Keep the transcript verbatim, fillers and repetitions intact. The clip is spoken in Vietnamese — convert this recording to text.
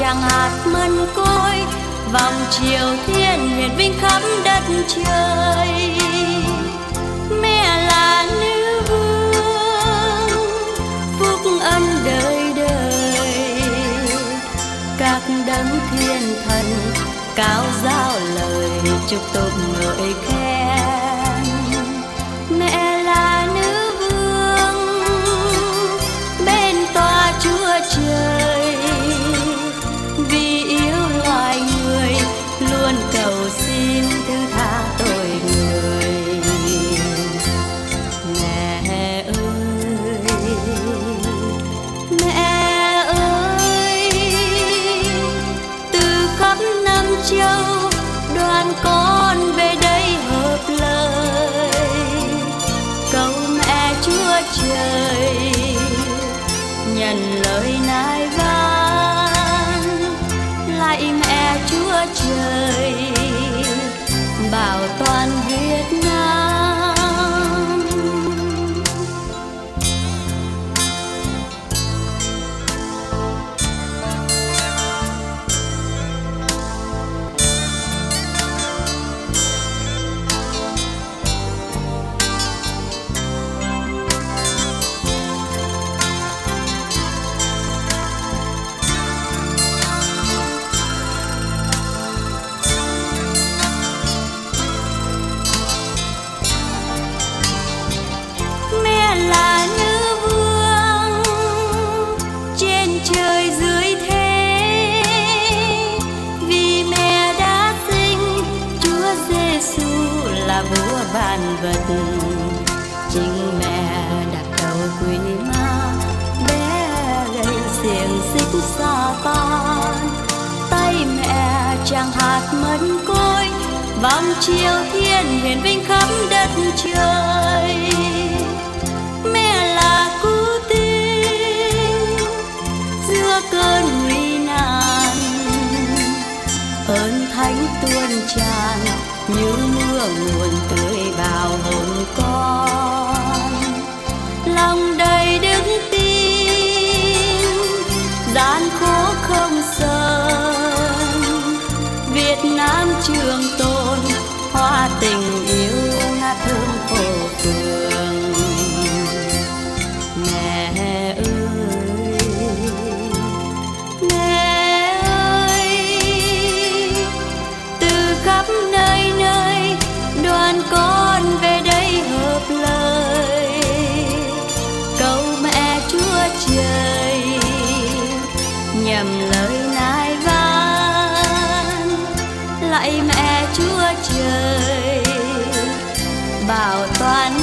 tràng hạt mân côi, vòng triều thiên hiển vinh khắp đất trời. Mẹ là nữ vương phúc ân đời đời, các đấng thiên thần cao giao lời chúc tụng ngợi khen. Mẹ là nữ vương bên tòa Chúa Trời, vì yêu loài người luôn cầu xin thứ tha tội người. Mẹ ơi, mẹ ơi, từ khắp năm châu đoàn con về đây hợp lời, cầu mẹ Chúa Trời nhận lời nài van. Lạy mẹ Chúa Trời bảo toàn Việt Nam. Là nữ vương trên trời dưới thế, vì mẹ đã sinh Chúa Giêsu là vua vạn vật. Chính mẹ đặt đầu quý ma bé gây xiềng xích Sa-tan. Tay mẹ tràng hạt mân côi, vòng triều thiên hiển vinh khắp đất trời. Mẹ là cứu tinh giữa cơn nguy nan, ơn thánh tuôn tràn như mưa nguồn tưới vào hồn con. Lòng đầy đức tin gian khổ không sơn, Việt Nam trường tồn hoa tình yêu ngát thơm phổ phường. Mẹ ơi, mẹ ơi, từ khắp nơi nơi đoàn con về đây hợp lời, cầu mẹ Chúa Trời nhầm lời nài van. Lạy mẹ Chúa Trời bảo toàn